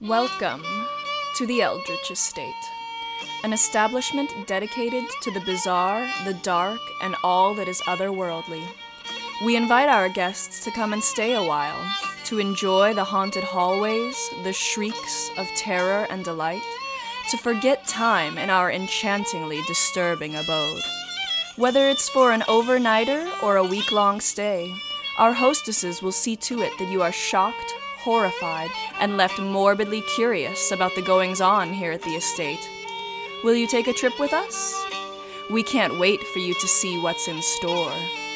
Welcome to the Eldritch Estate, an establishment dedicated to the bizarre, the dark, and all that is otherworldly. We invite our guests to come and stay a while, to enjoy the haunted hallways, the shrieks of terror and delight, to forget time in our enchantingly disturbing abode. Whether it's for an overnighter or a week-long stay, our hostesses will see to it that you are shocked, horrified, and left morbidly curious about the goings-on here at the estate. Will you take a trip with us? We can't wait for you to see what's in store.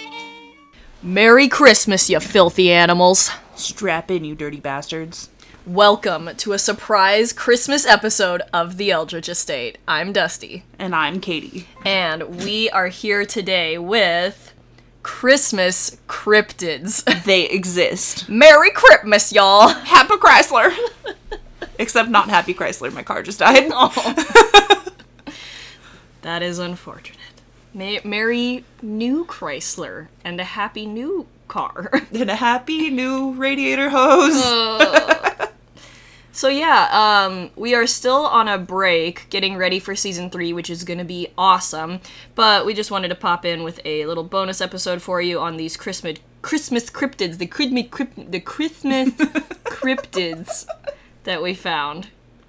Merry Christmas, you filthy animals! Strap in, you dirty bastards. Welcome to a surprise Christmas episode of the Eldritch Estate. I'm Dusty. And I'm Katie. And we are here today with Christmas cryptids. They exist. Merry Christmas, y'all! Happy Chrysler! Except not Happy Chrysler, my car just died. Oh. That is unfortunate. Merry new Chrysler and a happy new car. And a happy new radiator hose. So yeah, we are still on a break, getting ready for Season 3, which is going to be awesome, but we just wanted to pop in with a little bonus episode for you on these Christmas cryptids, the Christmas cryptids that we found.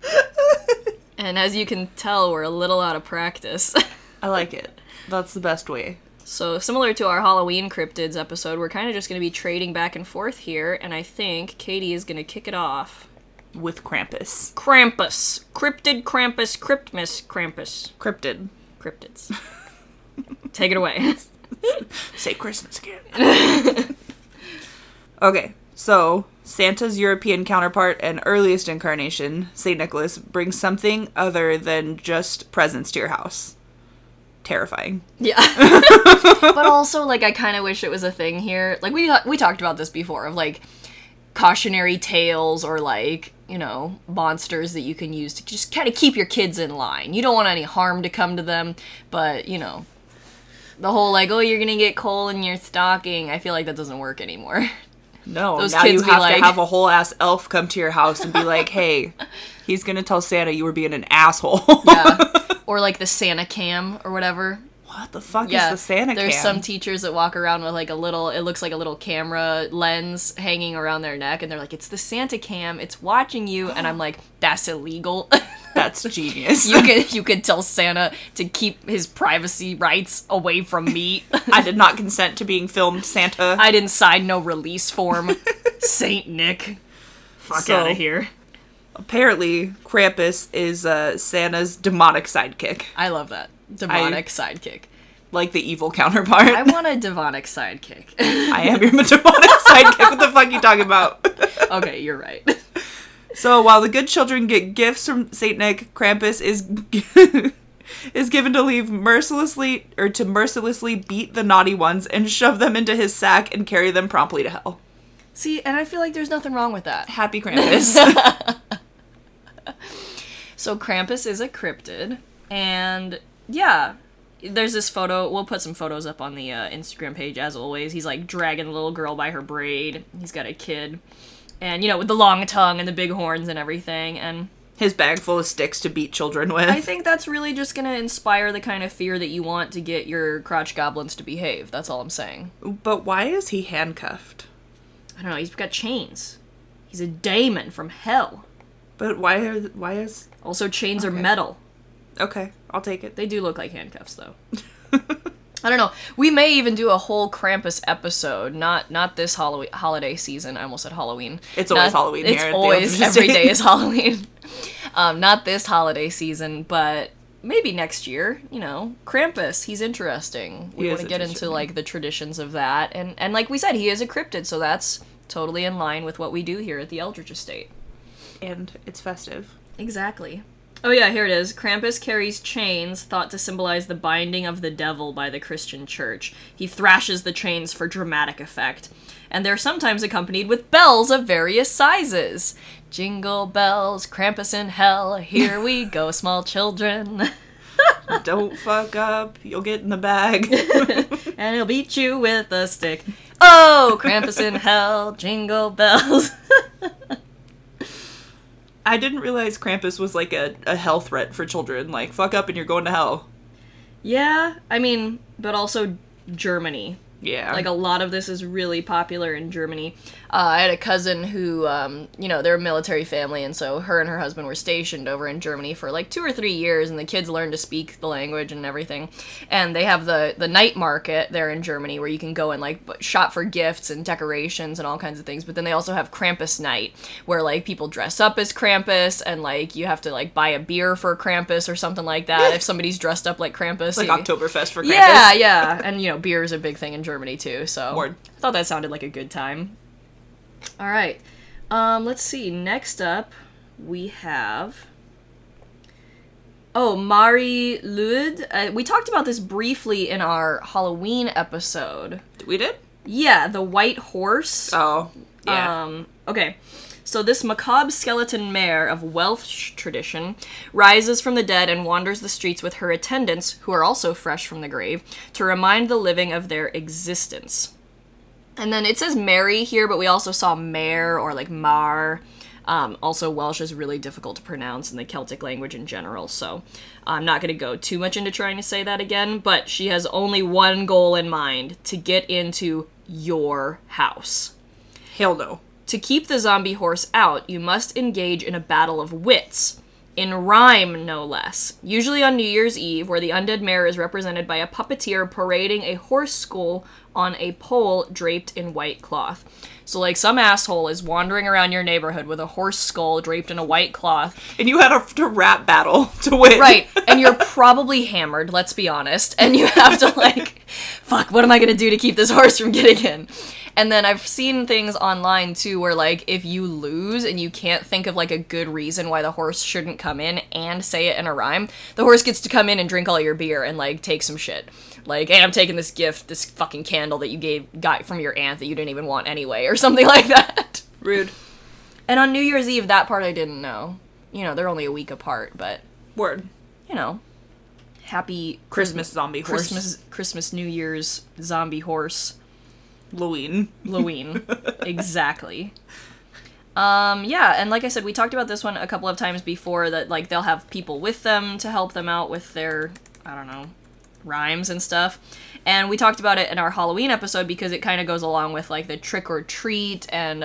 And as you can tell, we're a little out of practice. I like it. That's the best way. So, similar to our Halloween cryptids episode, we're kind of just going to be trading back and forth here, and I think Katie is going to kick it off. With Krampus. Krampus. Cryptid, Krampus, Cryptmas, Krampus. Cryptid. Cryptids. Take it away. Say Christmas again. Okay, so Santa's European counterpart and earliest incarnation, St. Nicholas, brings something other than just presents to your house. Terrifying. Yeah. But also, like, I kind of wish it was a thing here. Like, we talked about this before, of, like, cautionary tales or, like, you know, monsters that you can use to just kind of keep your kids in line. You don't want any harm to come to them, but, you know, the whole, like, oh, you're gonna get coal in your stocking, I feel like that doesn't work anymore. No, those now kids you have like... to have a whole ass elf come to your house and be like, hey, he's gonna tell Santa you were being an asshole. Yeah. Or, like, the Santa cam or whatever. What the fuck is the Santa cam? There's some teachers that walk around with, like, it looks like a little camera lens hanging around their neck, and they're like, it's the Santa cam, it's watching you, and I'm like, that's illegal. That's genius. You could tell Santa to keep his privacy rights away from me. I did not consent to being filmed, Santa. I didn't sign no release form. Saint Nick. Fuck out of here. Apparently, Krampus is Santa's demonic sidekick. I love that. Demonic sidekick. Like the evil counterpart. I want a demonic sidekick. I am your demonic sidekick. What the fuck are you talking about? Okay, you're right. So while the good children get gifts from Saint Nick, Krampus is given to mercilessly beat the naughty ones and shove them into his sack and carry them promptly to hell. See, and I feel like there's nothing wrong with that. Happy Krampus. So Krampus is a cryptid, and yeah, there's this photo. We'll put some photos up on the Instagram page, as always. He's, like, dragging the little girl by her braid. He's got a kid. And, you know, with the long tongue and the big horns and everything, and... his bag full of sticks to beat children with. I think that's really just gonna inspire the kind of fear that you want to get your crotch goblins to behave. That's all I'm saying. But why is he handcuffed? I don't know, he's got chains. He's a daemon from hell. But why is... Also, chains are metal. Okay, I'll take it. They do look like handcuffs, though. I don't know. We may even do a whole Krampus episode. Not this holiday season. I almost said Halloween. It's always Halloween here. It's always, every day is Halloween. Not this holiday season, but maybe next year. You know, Krampus, he's interesting. We want to get into, like, the traditions of that. And like we said, he is a cryptid, so that's totally in line with what we do here at the Eldritch Estate. And it's festive. Exactly. Oh yeah, here it is. Krampus carries chains thought to symbolize the binding of the devil by the Christian church. He thrashes the chains for dramatic effect. And they're sometimes accompanied with bells of various sizes. Jingle bells, Krampus in hell, here we go, small children. Don't fuck up, you'll get in the bag. And he'll beat you with a stick. Oh, Krampus in hell, jingle bells. I didn't realize Krampus was like a hell threat for children. Like, fuck up and you're going to hell. Yeah, I mean, but also Germany. Yeah. Like, a lot of this is really popular in Germany. I had a cousin who, they're a military family, and so her and her husband were stationed over in Germany for, like, 2 or 3 years, and the kids learned to speak the language and everything. And they have the night market there in Germany where you can go and, like, shop for gifts and decorations and all kinds of things. But then they also have Krampus night, where, like, people dress up as Krampus, and, like, you have to, like, buy a beer for Krampus or something like that if somebody's dressed up like Krampus. Like Oktoberfest for Krampus. Yeah. And, beer is a big thing in Germany, too, so... Word. I thought that sounded like a good time. All right. Let's see. Next up, we have... Oh, Mari Lud. We talked about this briefly in our Halloween episode. We did? Yeah, the white horse. Oh, yeah. Okay. So this macabre skeleton mare of Welsh tradition rises from the dead and wanders the streets with her attendants, who are also fresh from the grave, to remind the living of their existence. And then it says Mary here, but we also saw mare or like mar. Also, Welsh is really difficult to pronounce in the Celtic language in general, so I'm not going to go too much into trying to say that again, but she has only one goal in mind: to get into your house. Hell no. To keep the zombie horse out, you must engage in a battle of wits. In rhyme, no less. Usually on New Year's Eve, where the undead mare is represented by a puppeteer parading a horse skull on a pole draped in white cloth. So, like, some asshole is wandering around your neighborhood with a horse skull draped in a white cloth. And you had to rap battle to win. Right, and you're probably hammered, let's be honest, and you have to, like, fuck, what am I gonna do to keep this horse from getting in? And then I've seen things online, too, where, like, if you lose and you can't think of, like, a good reason why the horse shouldn't come in and say it in a rhyme, the horse gets to come in and drink all your beer and, like, take some shit. Like, hey, I'm taking this gift, this fucking candle that you got from your aunt that you didn't even want anyway, or something like that. Rude. And on New Year's Eve, that part I didn't know. They're only a week apart, but... Word. Happy... Christmas zombie horse. Christmas, New Year's zombie horse. Leween. Exactly. Yeah, and like I said, we talked about this one a couple of times before, that, like, they'll have people with them to help them out with their, I don't know, rhymes and stuff. And we talked about it in our Halloween episode because it kind of goes along with, like, the trick or treat and,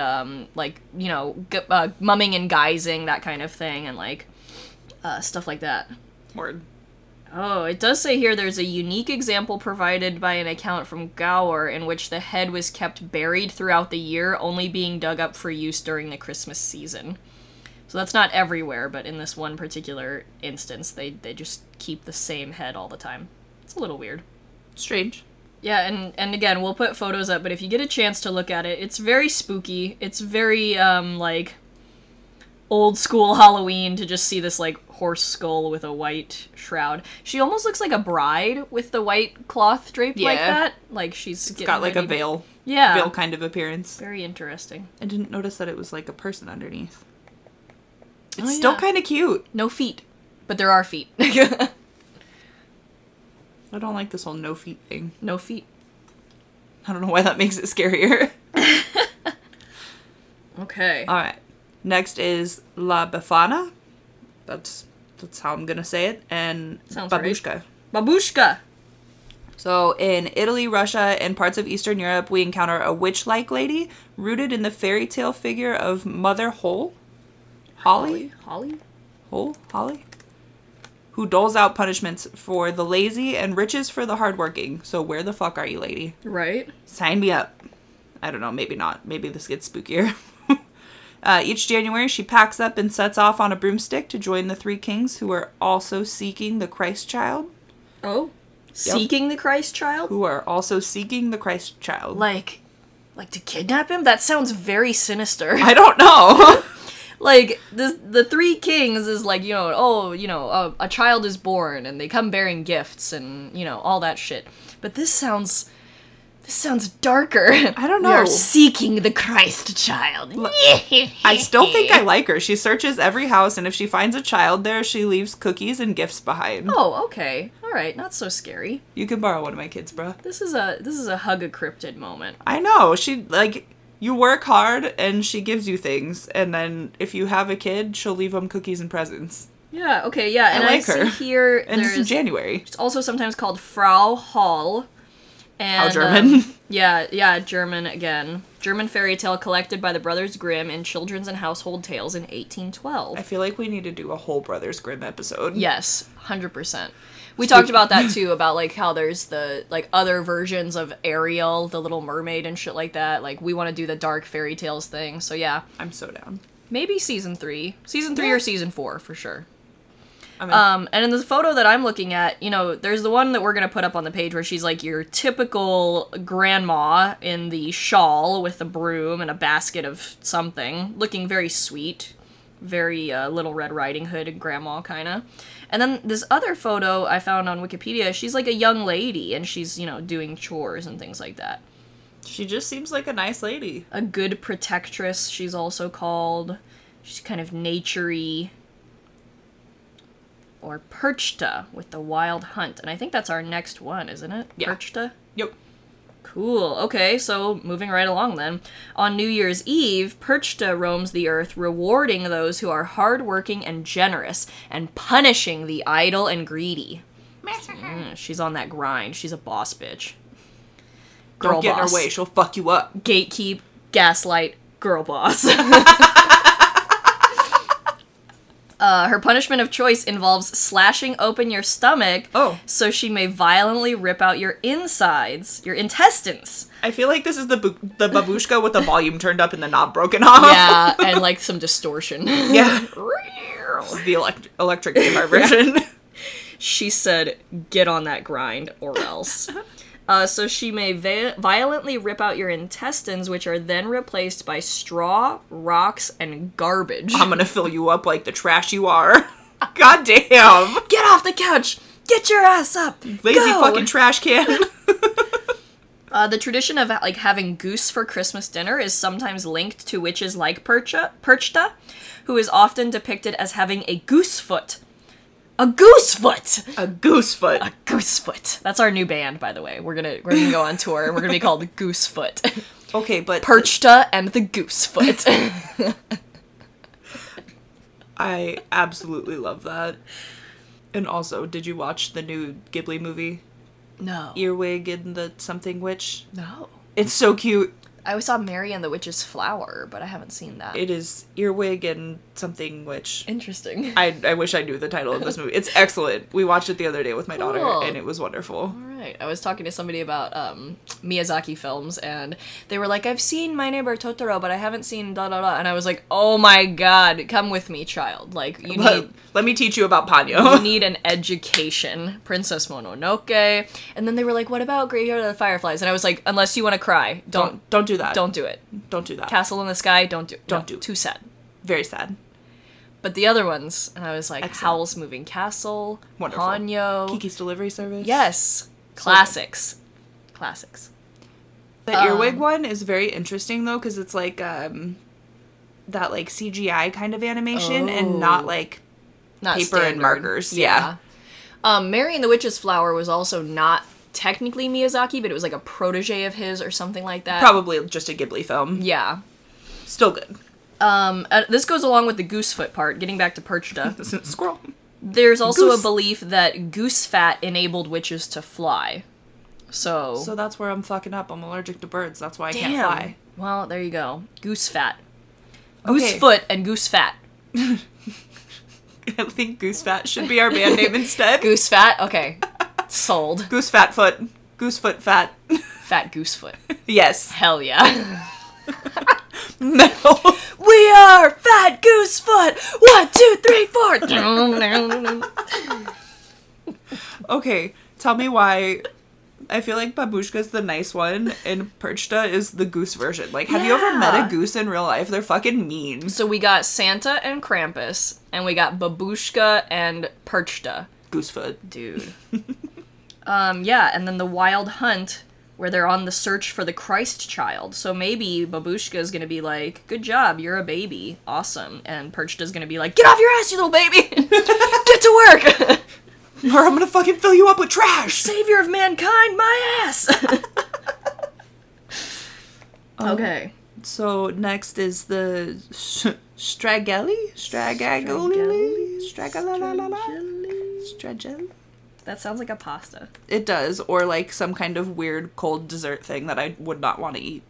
mumming and guising, that kind of thing, and, like, stuff like that. Word. Oh, it does say here there's a unique example provided by an account from Gower in which the head was kept buried throughout the year, only being dug up for use during the Christmas season. So that's not everywhere, but in this one particular instance, they just keep the same head all the time. It's a little weird. Strange. Yeah, and again, we'll put photos up, but if you get a chance to look at it, it's very spooky. It's very, old school Halloween to just see this, like, horse skull with a white shroud. She almost looks like a bride with the white cloth draped like that. Like, she's got, like, a veil. Yeah. Veil kind of appearance. Very interesting. I didn't notice that it was, like, a person underneath. It's still kind of cute. No feet. But there are feet. I don't like this whole no feet thing. No feet. I don't know why that makes it scarier. Okay. Alright. Next is La Befana. That's how I'm gonna say it. And Sounds Babushka. Right. Babushka! So, in Italy, Russia, and parts of Eastern Europe, we encounter a witch-like lady rooted in the fairy tale figure of Mother Holly? Holly? Holly? Who doles out punishments for the lazy and riches for the hardworking. So, where the fuck are you, lady? Right. Sign me up. I don't know, maybe not. Maybe this gets spookier. Each January, she packs up and sets off on a broomstick to join the three kings who are also seeking the Christ child. Oh? Seeking the Christ child? Who are also seeking the Christ child. Like to kidnap him? That sounds very sinister. I don't know. Like, the three kings is like, a child is born, and they come bearing gifts, and, all that shit. But this sounds darker. I don't know. We are seeking the Christ child. I still think I like her. She searches every house, and if she finds a child there, she leaves cookies and gifts behind. Oh, okay. All right, not so scary. You can borrow one of my kids, bruh. This is a hug a cryptid moment. I know. She, like, You work hard, and she gives you things, and then if you have a kid, she'll leave them cookies and presents. Yeah, okay, yeah. And I like her. see here And this is there's... January. It's also sometimes called Frau Hall. And, How German. Yeah, German again. German fairy tale collected by the Brothers Grimm in Children's and Household Tales in 1812. I feel like we need to do a whole Brothers Grimm episode. Yes, 100%. We talked about that too, about like how there's the like other versions of Ariel, the Little Mermaid and shit like that. Like we want to do the dark fairy tales thing. So yeah, I'm so down. maybe season 3 or season 4 for sure. I mean, And in the photo that I'm looking at, you know, there's the one that we're gonna put up on the page where she's like your typical grandma in the shawl with a broom and a basket of something, looking very sweet, very Little Red Riding Hood grandma kinda. And then this other photo I found on Wikipedia, she's like a young lady and she's, you know, doing chores and things like that. she just seems like a nice lady. A good protectress, she's also called. She's kind of naturey. Or Perchta with the Wild Hunt. And I think that's our next one, isn't it? Yeah. Perchta? Yep. Cool. Okay, so moving right along then. On New Year's Eve, Perchta roams the earth, rewarding those who are hardworking and generous, and punishing the idle and greedy. She's on that grind. She's a boss bitch. Girl Don't get in boss. her way, she'll fuck you up. Gatekeep, gaslight, girl boss. Her punishment of choice involves slashing open your stomach so she may violently rip out your insides, your intestines. I feel like this is the babushka with the volume turned up and the knob broken off. Yeah, and like some distortion. Yeah. This is the electric guitar version. She said, get on that grind or else. So she may violently rip out your intestines, which are then replaced by straw, rocks, and garbage. I'm gonna fill you up like the trash you are. God damn. Get off the couch! Get your ass up! Lazy Go! fucking trash can. The tradition of like having goose for Christmas dinner is sometimes linked to witches like Perchta, who is often depicted as having a goose foot. A goose foot! A goose foot. A goose foot. That's our new band, by the way. We're gonna go on tour and we're gonna be called Goosefoot. Okay, but Perchta and the Goosefoot. I absolutely love that. And also, did you watch the new Ghibli movie? No. Earwig and the something witch? No. It's so cute. I always saw Mary and the Witch's Flower, but I haven't seen that. It is Earwig and something witch. Interesting. I wish I knew the title of this movie. It's excellent. We watched it the other day with my daughter, Cool. and it was wonderful. All right. I was talking to somebody about Miyazaki films, and they were like, I've seen My Neighbor Totoro, but I haven't seen da-da-da. And I was like, oh my god, come with me, child. Like, you need... Let me teach you about Ponyo. You need an education. Princess Mononoke. And then they were like, what about Graveyard of the Fireflies? And I was like, unless you want to cry, don't do that. Don't do it. Don't do that. Castle in the Sky, don't do it. Don't do it. Too sad. Very sad. But the other ones, and I was like, Excellent. Howl's Moving Castle, Wonderful. Ponyo. Kiki's Delivery Service. Yes. Classics. Classics. The Earwig one is very interesting, though, because it's like, that, like, CGI kind of animation and not, like, Not paper standard. and markers. Yeah. Mary and the Witch's Flower was also not technically Miyazaki, but it was like a protege of his or something like that. Probably just a Ghibli film. Yeah. Still good. This goes along with the goosefoot part, getting back to Perchta. Squirrel. There's also Goose. a belief that goose fat enabled witches to fly. So that's where I'm fucking up. I'm allergic to birds. That's why I damn. can't fly. Well, there you go. Goose fat. Okay. Goose foot and goose fat. I think Goose Fat should be our band name instead. Goose fat? Okay. Sold. Goose Fat Foot. Goose Foot Fat. Fat goose foot. Yes. Hell yeah. No. We are Fat Goose Foot! 1, 2, 3, 4! Okay, tell me why I feel like Babushka's the nice one and Perchta is the goose version. Like, have you ever met a goose in real life? They're fucking mean. So we got Santa and Krampus, and we got Babushka and Perchta. Goosefoot. Dude. Yeah, and then the Wild Hunt, where they're on the search for the Christ child. So maybe Babushka's gonna be like, good job, you're a baby. Awesome. And Perchta's gonna be like, get off your ass, you little baby! Get to work! Or I'm gonna fucking fill you up with trash! Savior of mankind, my ass! Okay. So next is the Strageli? Strageli? That sounds like a pasta. It does, or like some kind of weird cold dessert thing that I would not want to eat.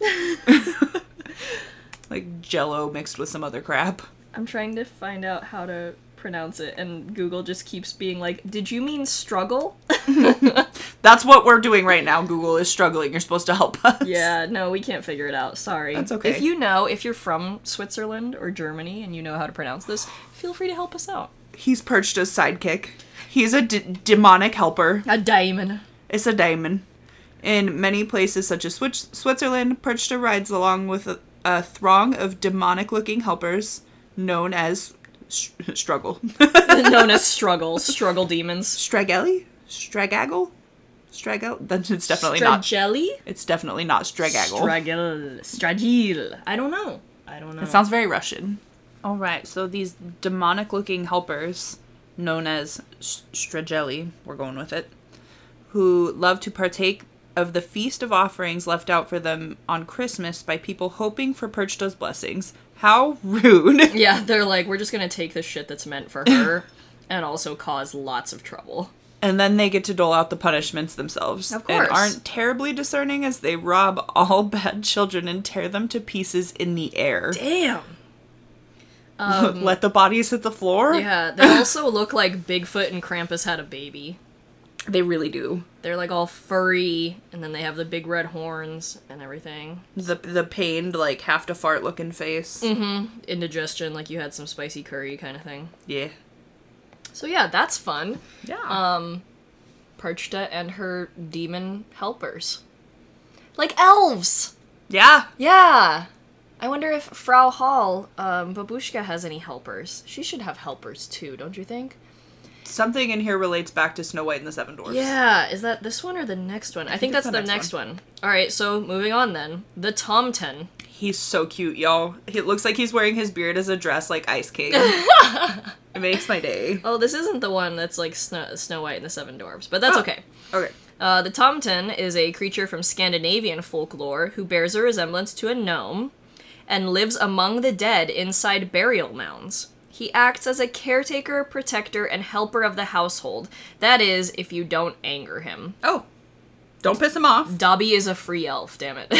Like Jell-O mixed with some other crap. I'm trying to find out how to pronounce it, and Google just keeps being like, did you mean struggle? That's what we're doing right now. Google is struggling. You're supposed to help us. Yeah, no, we can't figure it out. Sorry. That's okay. If you're from Switzerland or Germany and you know how to pronounce this, feel free to help us out. He's Perchta's sidekick. He's a demonic helper. A daemon. It's a daemon. In many places such as Switzerland, Perchta rides along with a throng of demonic-looking helpers known as struggle. Known as struggle demons. Strageli? Stragaggle? It's definitely not. Strageli? It's definitely not Stragaggle. Stragil. I don't know. It sounds very Russian. All right, so these demonic-looking helpers, known as Strageli, we're going with it, who love to partake of the feast of offerings left out for them on Christmas by people hoping for Perchta's blessings. How rude. Yeah, they're like, we're just gonna take the shit that's meant for her and also cause lots of trouble. And then they get to dole out the punishments themselves. Of course. And aren't terribly discerning as they rob all bad children and tear them to pieces in the air. Damn. Let the bodies hit the floor? Yeah, they also look like Bigfoot and Krampus had a baby. They really do. They're like all furry, and then they have the big red horns and everything. The pained, like, have to fart looking face. Mm-hmm. Indigestion, like you had some spicy curry kind of thing. Yeah. So yeah, that's fun. Yeah. Perchta and her demon helpers. Like elves! Yeah. Yeah! I wonder if Frau Hall, Babushka has any helpers. She should have helpers too, don't you think? Something in here relates back to Snow White and the Seven Dwarfs. Yeah, is that this one or the next one? I think that's the next one. Alright, so moving on then. The Tomten. He's so cute, y'all. It looks like he's wearing his beard as a dress like Ice King. It makes my day. Oh, this isn't the one that's like Snow White and the Seven Dwarfs, but that's okay. Okay. The Tomten is a creature from Scandinavian folklore who bears a resemblance to a gnome and lives among the dead inside burial mounds. He acts as a caretaker, protector, and helper of the household. That is, if you don't anger him. Oh. Don't piss him off. Dobby is a free elf, damn it.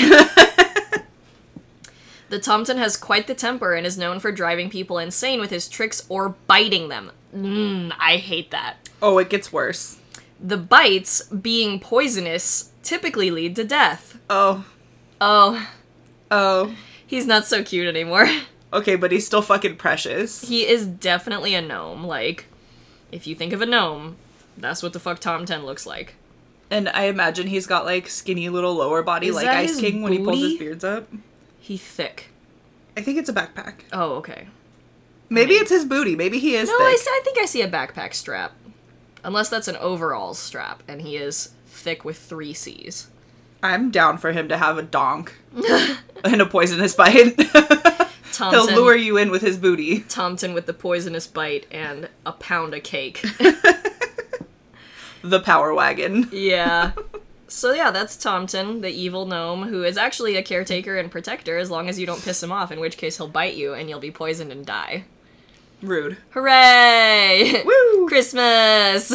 The Tomten has quite the temper and is known for driving people insane with his tricks or biting them. I hate that. Oh, it gets worse. The bites, being poisonous, typically lead to death. Oh. He's not so cute anymore. Okay, but he's still fucking precious. He is definitely a gnome. Like, if you think of a gnome, that's what the fuck Tomten looks like. And I imagine he's got, like, skinny little lower body Is like that Ice his King when he pulls booty? his beards up. He's thick. I think it's a backpack. Oh, okay. Maybe it's his booty. Maybe he is No, thick. I think I see a backpack strap. Unless that's an overalls strap, and he is thick with 3 C's. I'm down for him to have a donk and a poisonous bite. Tomten, He'll lure you in with his booty. Tomten with the poisonous bite and a pound of cake. The power wagon. Yeah. So yeah, that's Tomten, the evil gnome, who is actually a caretaker and protector as long as you don't piss him off, in which case he'll bite you and you'll be poisoned and die. Rude. Hooray! Woo! Christmas!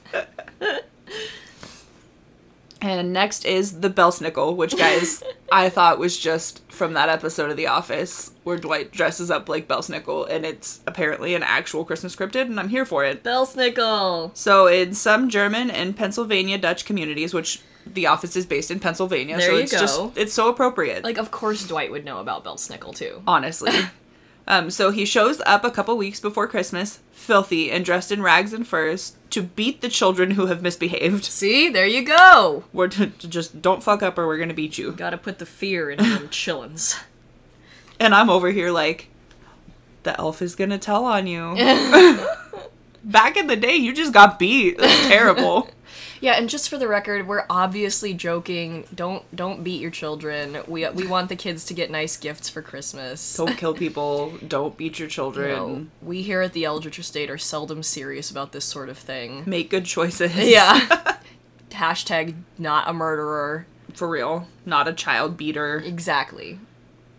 And next is the Belsnickel, which, guys, I thought was just from that episode of The Office where Dwight dresses up like Belsnickel, and it's apparently an actual Christmas cryptid, and I'm here for it. Belsnickel! So in some German and Pennsylvania Dutch communities, which The Office is based in Pennsylvania, There so you it's go. it's so appropriate. Like, of course Dwight would know about Belsnickel, too. Honestly. So he shows up a couple weeks before Christmas, filthy and dressed in rags and furs, to beat the children who have misbehaved. See? There you go! We're to just don't fuck up or we're gonna beat you. Gotta put the fear in them chillins. And I'm over here like, the elf is gonna tell on you. Back in the day, you just got beat. That's terrible. Yeah, and just for the record, we're obviously joking. Don't beat your children. We want the kids to get nice gifts for Christmas. Don't kill people. Don't beat your children. No, we here at the Eldritch Estate are seldom serious about this sort of thing. Make good choices. Yeah. Hashtag not a murderer. For real. Not a child beater. Exactly.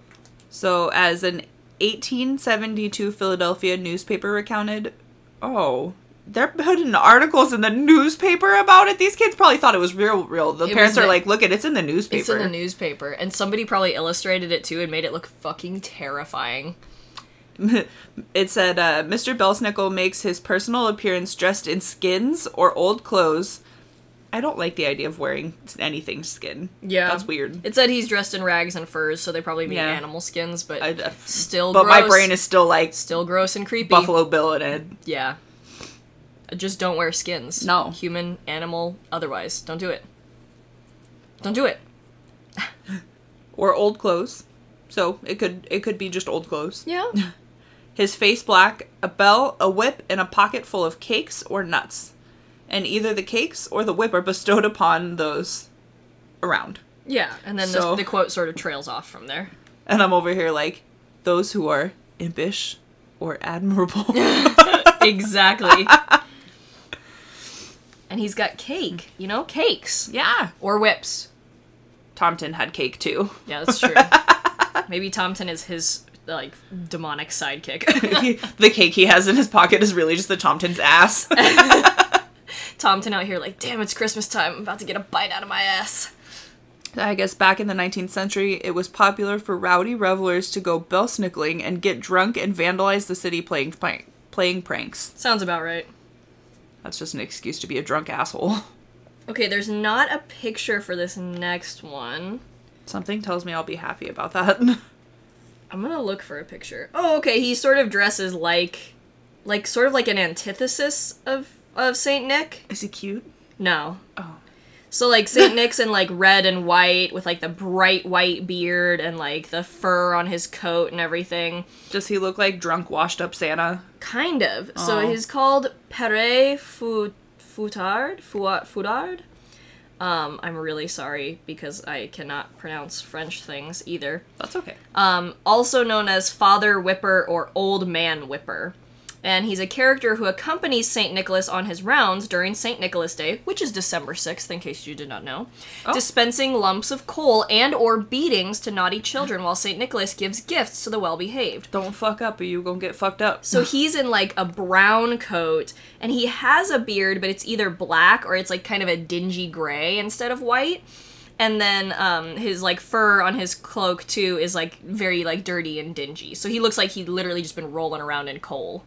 So, as an 1872 Philadelphia newspaper recounted, they're putting articles in the newspaper about it. These kids probably thought it was real. The parents are like, look, it's in the newspaper. It's in the newspaper. And somebody probably illustrated it too and made it look fucking terrifying. It said, Mr. Belsnickel makes his personal appearance dressed in skins or old clothes. I don't like the idea of wearing anything skin. Yeah. That's weird. It said he's dressed in rags and furs, so they probably mean animal skins, but still but gross. My brain is still like... Still gross and creepy. Buffalo Bill in it. Yeah. Just don't wear skins. No. Human, animal, otherwise. Don't do it. Don't do it. Or old clothes. So, it could be just old clothes. Yeah. His face black, a bell, a whip, and a pocket full of cakes or nuts. And either the cakes or the whip are bestowed upon those around. Yeah, and then the quote sort of trails off from there. And I'm over here like, those who are impish or admirable. Exactly. And he's got cake, cakes. Yeah. Or whips. Tomten had cake too. Yeah, that's true. Maybe Tomten is his, demonic sidekick. The cake he has in his pocket is really just the Tomten's ass. Tomten out here like, damn, it's Christmas time. I'm about to get a bite out of my ass. I guess back in the 19th century, it was popular for rowdy revelers to go belsnickling and get drunk and vandalize the city playing pranks. Sounds about right. That's just an excuse to be a drunk asshole. Okay, there's not a picture for this next one. Something tells me I'll be happy about that. I'm gonna look for a picture. Oh, okay, he sort of dresses like sort of like an antithesis of Saint Nick. Is he cute? No. Oh. So, Saint Nick's in, red and white with, the bright white beard and, the fur on his coat and everything. Does he look like drunk, washed-up Santa? Kind of. Oh. So, he's called Pere Foutard. I'm really sorry because I cannot pronounce French things either. That's okay. Also known as Father Whipper or Old Man Whipper. And he's a character who accompanies St. Nicholas on his rounds during St. Nicholas Day, which is December 6th, in case you did not know, dispensing lumps of coal and or beatings to naughty children while St. Nicholas gives gifts to the well-behaved. Don't fuck up or you gonna get fucked up. So he's in, a brown coat, and he has a beard, but it's either black or it's, kind of a dingy gray instead of white. And then his, fur on his cloak, too, is, very, dirty and dingy. So he looks like he'd literally just been rolling around in coal.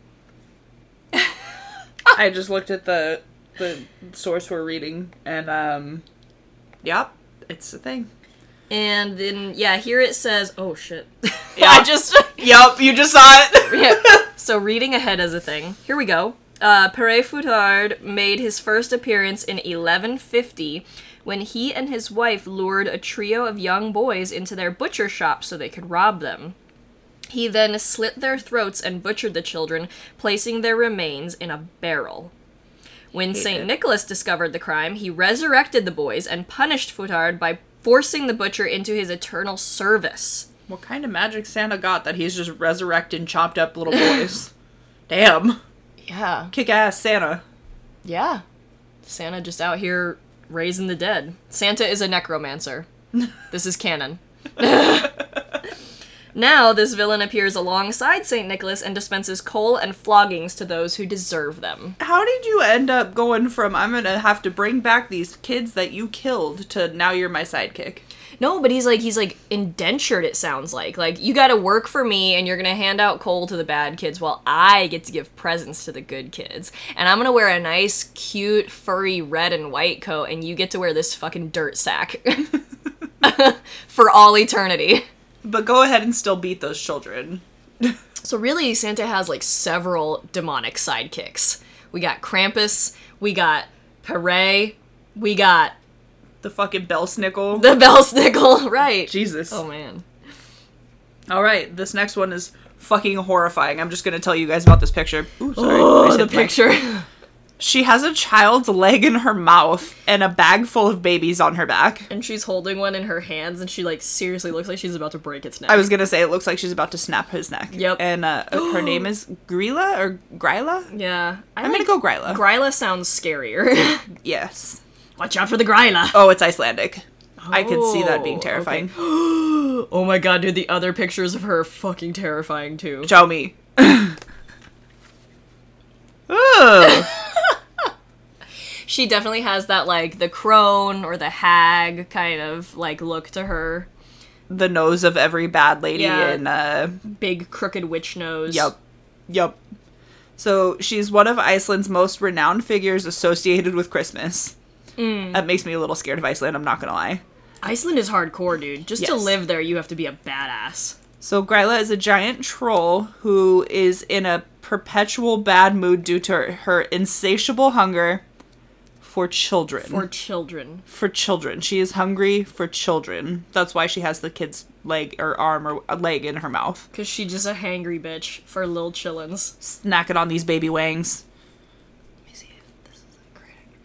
I just looked at the source we're reading, and, yep, it's a thing. And then, here it says, oh, shit. Yeah. Yep, you just saw it. Yeah. So reading ahead is a thing. Here we go. Pere Foutard made his first appearance in 1150 when he and his wife lured a trio of young boys into their butcher shop so they could rob them. He then slit their throats and butchered the children, placing their remains in a barrel. When St. Nicholas discovered the crime, he resurrected the boys and punished Foutard by forcing the butcher into his eternal service. What kind of magic Santa got that he's just resurrecting chopped up little boys? Damn. Yeah. Kick-ass Santa. Yeah. Santa just out here raising the dead. Santa is a necromancer. This is canon. Now, this villain appears alongside St. Nicholas and dispenses coal and floggings to those who deserve them. How did you end up going from, I'm gonna have to bring back these kids that you killed, to now you're my sidekick? No, but he's indentured, it sounds like. You gotta work for me, and you're gonna hand out coal to the bad kids while I get to give presents to the good kids. And I'm gonna wear a nice, cute, furry red and white coat, and you get to wear this fucking dirt sack. For all eternity. But go ahead and still beat those children. So really, Santa has, several demonic sidekicks. We got Krampus, we got Pere, we got... The fucking Belsnickel. The Belsnickel, right. Jesus. Oh, man. Alright, this next one is fucking horrifying. I'm just gonna tell you guys about this picture. Ooh, sorry. Oh, the picture. She has a child's leg in her mouth and a bag full of babies on her back. And she's holding one in her hands, and she, seriously looks like she's about to break its neck. I was gonna say, it looks like she's about to snap his neck. Yep. And her name is Gryla, or Gryla? Yeah. I'm gonna go Gryla. Gryla sounds scarier. Yes. Watch out for the Gryla. Oh, it's Icelandic. I could see that being Oh, terrifying. okay. Oh my god, dude, the other pictures of her are fucking terrifying too. Show me. Ugh. She definitely has that, like, the crone or the hag kind of, like, look to her. The nose of every bad lady Yeah. in Big, crooked witch nose. Yup. So she's one of Iceland's most renowned figures associated with Christmas. That makes me a little scared of Iceland, I'm not gonna lie. Iceland is hardcore, dude. Just to Yes. live there, you have to be a badass. So Gryla is a giant troll who is in a perpetual bad mood due to her insatiable hunger for children. For children. For children. She is hungry for children. That's why she has the kid's leg or arm or a leg in her mouth. Because she's just a hangry bitch for little chillins. Snacking on these baby wangs. Let me see if this is the correct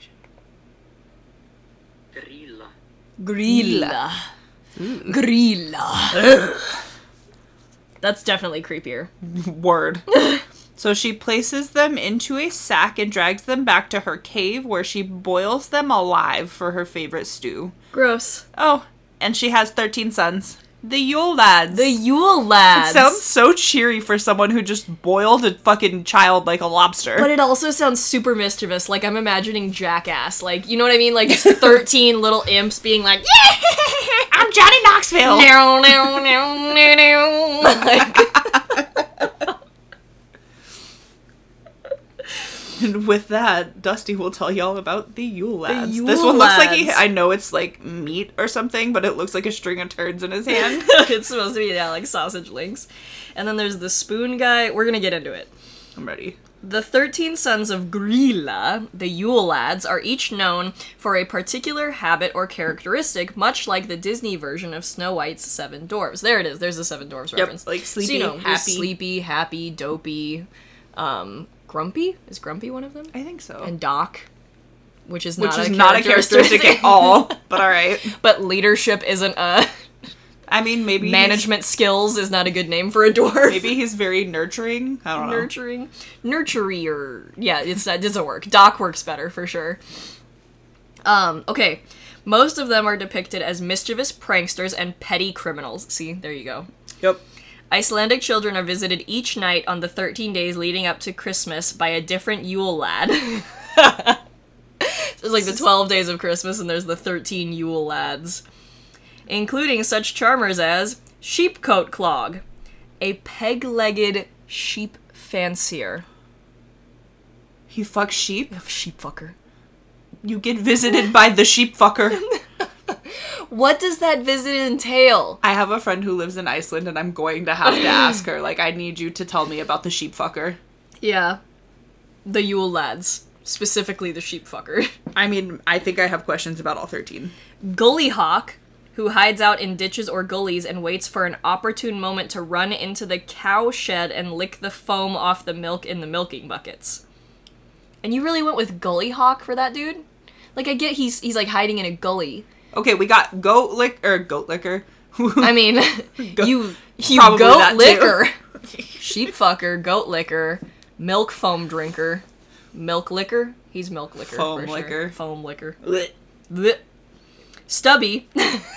pronunciation. Grilla. Grilla. That's definitely creepier. Word. So she places them into a sack and drags them back to her cave where she boils them alive for her favorite stew. Gross. Oh, and she has 13 sons. The Yule Lads. The Yule Lads. Sounds so cheery for someone who just boiled a fucking child like a lobster. But it also sounds super mischievous. Like, I'm imagining Jackass. Like, you know what I mean? Like, just 13 little imps being like, yeah! I'm Johnny Knoxville. No, no, no, no, no. Like, And with that, Dusty will tell y'all about the Yule Lads. Yule This one looks like Lads. I know it's like meat or something, but it looks like a string of turds in his hand. it's supposed to be, yeah, like sausage links. And then there's the spoon guy. We're gonna get into it. I'm ready. The 13 sons of Grilla, the Yule Lads, are each known for a particular habit or characteristic, much like the Disney version of Snow White's Seven Dwarfs. There it is. There's the Seven Dwarfs reference. like sleepy, so, you know, there's happy. sleepy, happy, dopey, grumpy. Is grumpy one of them? I think so. And Doc, which is Which not is a not a characteristic at all, but alright. But leadership isn't a I mean, maybe management skills is not a good name for a dwarf. maybe he's very nurturing. I don't know. Nurturing, nurturier. Yeah, it doesn't work. Doc works better for sure. Okay, most of them are depicted as mischievous pranksters and petty criminals. See, there you go. Yep. Icelandic children are visited each night on the 13 days leading up to Christmas by a different Yule lad. So it's like the 12 days of Christmas, and there's the 13 Yule lads, including such charmers as Sheepcoat Clog, a peg-legged sheep fancier. He fucks sheep. Sheep fucker. You get visited by the sheep fucker. What does that visit entail? I have a friend who lives in Iceland and I'm going to have to ask her, like, I need you to tell me about the sheep fucker. Yeah. The Yule lads. Specifically the sheep fucker. I mean, I think I have questions about all 13. Gully Hawk, who hides out in ditches or gullies and waits for an opportune moment to run into the cow shed and lick the foam off the milk in the milking buckets. And you really went with Gully Hawk for that dude? Like, I get he's like hiding in a gully. Okay, we got goat liquor. I mean, you Probably goat that too. licker. Sheep fucker, goat licker, milk foam drinker, milk licker. He's milk licker. Foam for sure. licker. Foam licker. Blech. Blech. Stubby.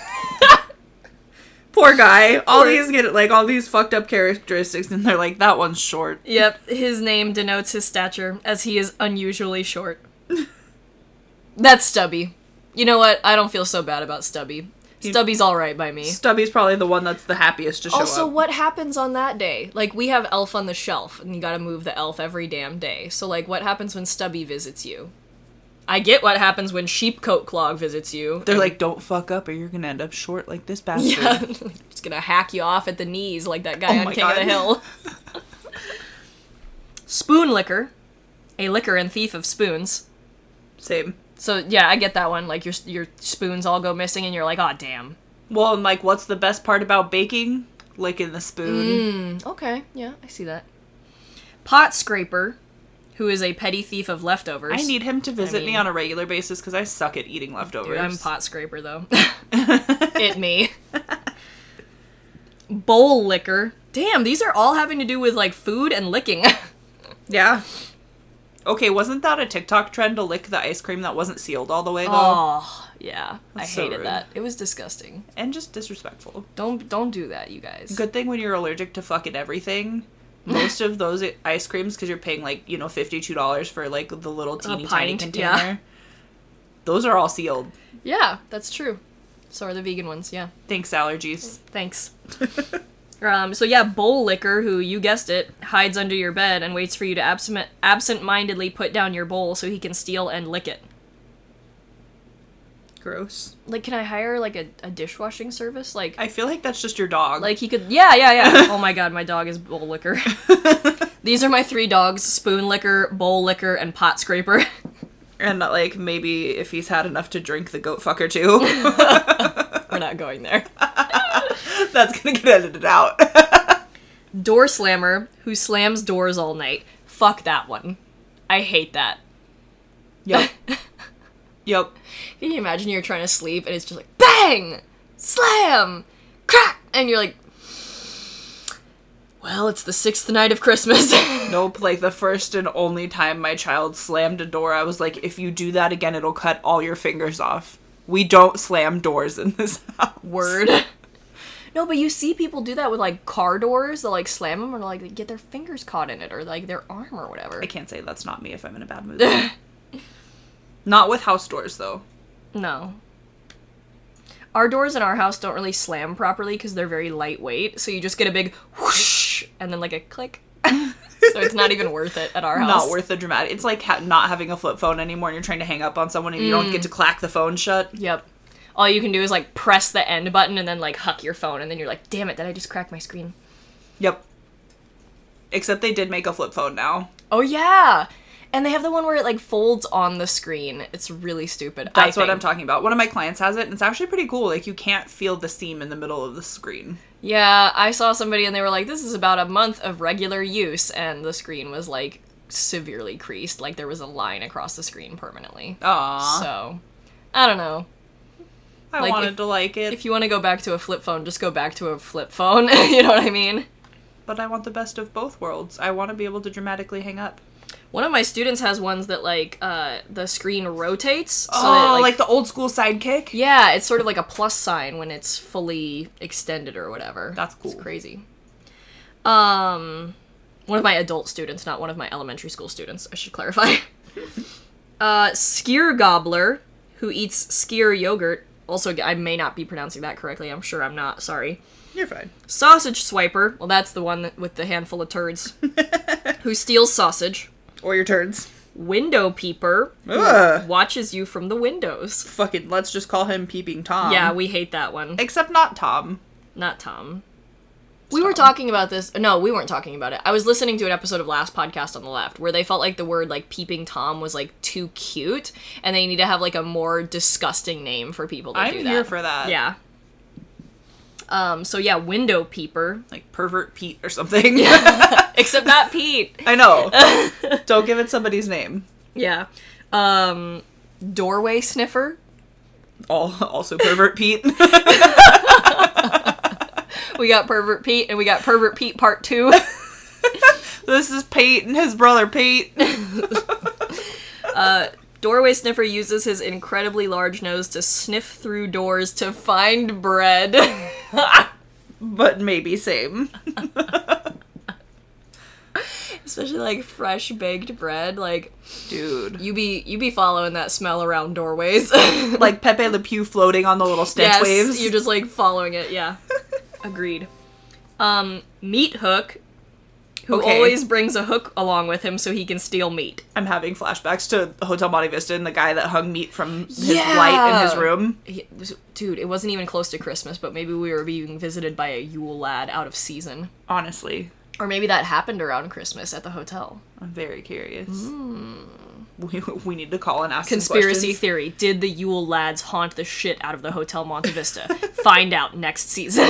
Poor guy. All these fucked up characteristics, and they're like, that one's short. Yep, his name denotes his stature, as he is unusually short. That's Stubby. You know what? I don't feel so bad about Stubby. Stubby's alright by me. Stubby's probably the one that's the happiest to show Also, up. what happens on that day? Like, we have Elf on the Shelf, and you gotta move the elf every damn day. So, like, what happens when Stubby visits you? I get what happens when Sheepcoat Clog visits you. They're like, don't fuck up or you're gonna end up short like this bastard. Yeah, just gonna hack you off at the knees like that guy Oh on my King of the God. Hill. Spoon Licker, a licker and thief of spoons. Same. So, yeah, I get that one. Like, your spoons all go missing, and you're like, aw, damn. Well, and like, what's the best part about baking? Licking the spoon. Okay, yeah, I see that. Pot Scraper, who is a petty thief of leftovers. I need him to visit mean- me on a regular basis because I suck at eating leftovers. Dude, I'm Pot Scraper, though. It me. Bowl Licker. Damn, these are all having to do with, like, food and licking. Yeah. Okay, wasn't that a TikTok trend to lick the ice cream that wasn't sealed all the way, though? Oh, Yeah. I That's so hated rude. that. It was disgusting. And just disrespectful. Don't do that, you guys. Good thing when you're allergic to fucking everything, most of those ice creams, because you're paying like, $52 for like the little teeny tiny pint, container, yeah. those are all sealed. Yeah, that's true. So are the vegan ones, yeah. Thanks, allergies. Thanks. So yeah, Bowl Licker, who, you guessed it, hides under your bed and waits for you to absent-mindedly put down your bowl so he can steal and lick it. Gross. Like, can I hire, like, a dishwashing service? Like, I feel like that's just your dog. like he could... Yeah. Oh my god, my dog is Bowl Licker. These are my 3 dogs, Spoon Licker, Bowl Licker, and Pot Scraper. And like maybe if he's had enough to drink the goat fucker too. We're not going there. That's gonna get edited out. Door Slammer, who slams doors all night. Fuck that one. I hate that. Yep. Yep. Can you imagine you're trying to sleep and it's just like, bang! Slam! Crack! And you're like, well, it's the 6th night of Christmas. Nope, like the first and only time my child slammed a door, I was like, if you do that again, it'll cut all your fingers off. We don't slam doors in this house. Word. No, but you see people do that with, like, car doors. They'll, like, slam them or, like, they get their fingers caught in it or, like, their arm or whatever. I can't say that's not me if I'm in a bad mood. Not with house doors, though. No. Our doors in our house don't really slam properly because they're very lightweight, so you just get a big whoosh and then, like, a click. So it's not even worth it at our house. Not worth the dramatic. It's like not having a flip phone anymore and you're trying to hang up on someone and you don't get to clack the phone shut. Yep. All you can do is, like, press the end button and then, like, huck your phone, and then you're like, damn it, did I just crack my screen? Yep. Except they did make a flip phone now. Oh, yeah! And they have the one where it, like, folds on the screen. It's really stupid. That's what I'm talking about. One of my clients has it, and it's actually pretty cool. Like, you can't feel the seam in the middle of the screen. Yeah, I saw somebody and they were like, this is about a month of regular use, and the screen was, like, severely creased. Like, there was a line across the screen permanently. Aww. So, I don't know. I like, wanted to like it. If you want to go back to a flip phone, just go back to a flip phone. You know what I mean? But I want the best of both worlds. I want to be able to dramatically hang up. One of my students has ones that, like, the screen rotates. So Oh, that, like the old school sidekick? yeah, it's sort of like a plus sign when it's fully extended or whatever. That's cool. It's crazy. One of my adult students, not one of my elementary school students, I should clarify. Skyr Gobbler, who eats skyr yogurt. Also, I may not be pronouncing that correctly. I'm sure I'm not. Sorry. You're fine. Sausage Swiper. Well, that's the one with the handful of turds. Who steals sausage. Or your turds. Window Peeper, who Ugh. watches you from the windows. Fucking, let's just call him Peeping Tom. Yeah, we hate that one. Except not Tom. Not Tom. We were talking about this. No, we weren't talking about it. I was listening to an episode of Last Podcast on the Left where they felt like the word, like, Peeping Tom was, like, too cute, and they need to have, like, a more disgusting name for people to do I'm that. here for that. Yeah. So yeah, Window Peeper. Like Pervert Pete or something. Except not Pete. I know. Don't give it somebody's name. Yeah. Doorway Sniffer. Also Pervert Pete. We got Pervert Pete, and we got Pervert Pete Part 2. This is Pete and his brother Pete. Doorway Sniffer uses his incredibly large nose to sniff through doors to find bread. But maybe same. Especially, like, fresh baked bread. Like, Dude. you be following that smell around doorways. Like Pepe Le Pew floating on the little stench Yes, waves. you're just, like, following it, yeah. Agreed. Meat Hook, who Okay. always brings a hook along with him so he can steal meat. I'm having flashbacks to Hotel Monte Vista and the guy that hung meat from his Yeah. light in his room. Dude, it wasn't even close to Christmas, but maybe we were being visited by a Yule lad out of season. Honestly, Or maybe that happened around Christmas at the hotel. I'm very curious. We need to call and ask some Conspiracy questions. theory. Did the Yule lads haunt the shit out of the Hotel Monte Vista? Find out next season.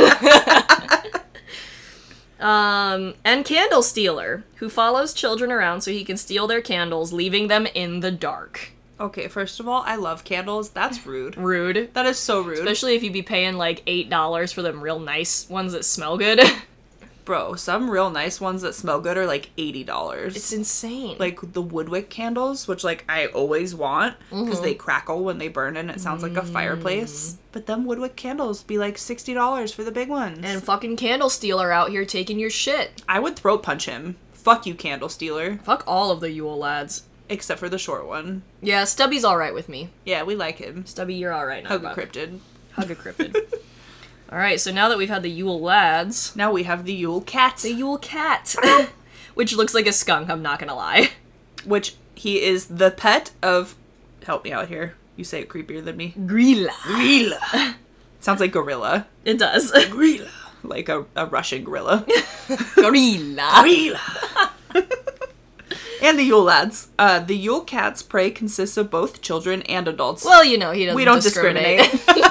And Candle Stealer, who follows children around so he can steal their candles, leaving them in the dark. Okay, first of all, I love candles. That's rude. Rude. That is so rude. Especially if you be paying like $8 for them real nice ones that smell good. Bro, some real nice ones that smell good are like $80. It's insane. Like the Woodwick candles, which like I always want because they crackle when they burn and it sounds like a fireplace. But them Woodwick candles be like $60 for the big ones. and fucking Candle Stealer out here taking your shit. I would throat punch him. Fuck you, candle stealer. Fuck all of the Yule lads. Except for the short one. Yeah, Stubby's alright with me. Yeah, we like him. Stubby, you're alright now. Hug a cryptid. Hug a cryptid. Alright, so now that we've had the Yule lads, Now we have the Yule cat. the Yule cat. Which looks like a skunk, I'm not gonna lie. Which he is the pet of... Help me out here. You say it creepier than me. Grilla. Gorilla. Sounds like gorilla. It does. Gorilla. Like a Russian gorilla. Gorilla. Gorilla. And the Yule lads. The Yule cat's prey consists of both children and adults. Well, you know, he doesn't we don't discriminate.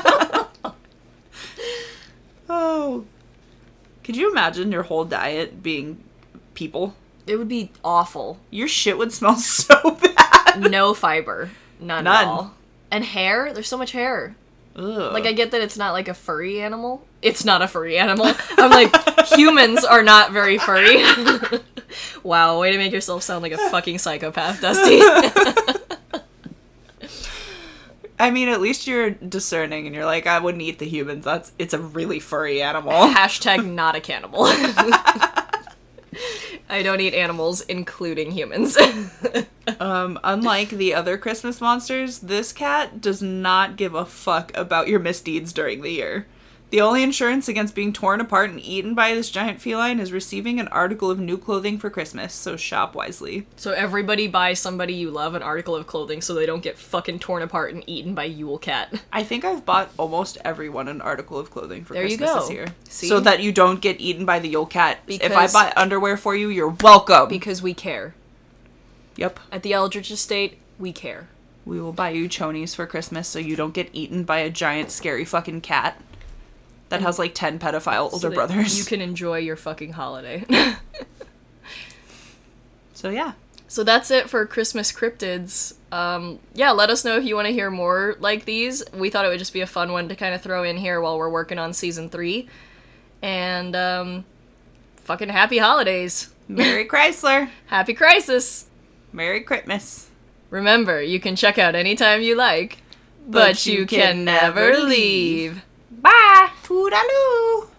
Oh. Could you imagine your whole diet being people? It would be awful. Your shit would smell so bad. No fiber. None at all. And hair? There's so much hair. Ugh. Like, I get that it's not like a furry animal. It's not a furry animal. I'm like, humans are not very furry. Wow, way to make yourself sound like a fucking psychopath, Dusty. I mean, at least you're discerning and you're like, I wouldn't eat the humans. It's a really furry animal. Hashtag not a cannibal. I don't eat animals, including humans. Unlike the other Christmas monsters, this cat does not give a fuck about your misdeeds during the year. The only insurance against being torn apart and eaten by this giant feline is receiving an article of new clothing for Christmas, so shop wisely. So everybody buy somebody you love an article of clothing so they don't get fucking torn apart and eaten by Yule Cat. I think I've bought almost everyone an article of clothing for There you Christmas go. this year. See? So that you don't get eaten by the Yule Cat. If I Because- buy underwear for you, you're welcome. Because we care. Yep. At the Eldritch Estate, we care. We will buy you chonies for Christmas so you don't get eaten by a giant scary fucking cat that has like 10 pedophile older So that brothers. You can enjoy your fucking holiday. So yeah. So that's it for Christmas cryptids. Yeah, let us know if you want to hear more like these. We thought it would just be a fun one to kind of throw in here while we're working on season 3. And, fucking happy holidays. Merry Chrysler. Happy Crisis. Merry Christmas. Remember, you can check out anytime you like, but you can never leave. Bye. Toodaloo.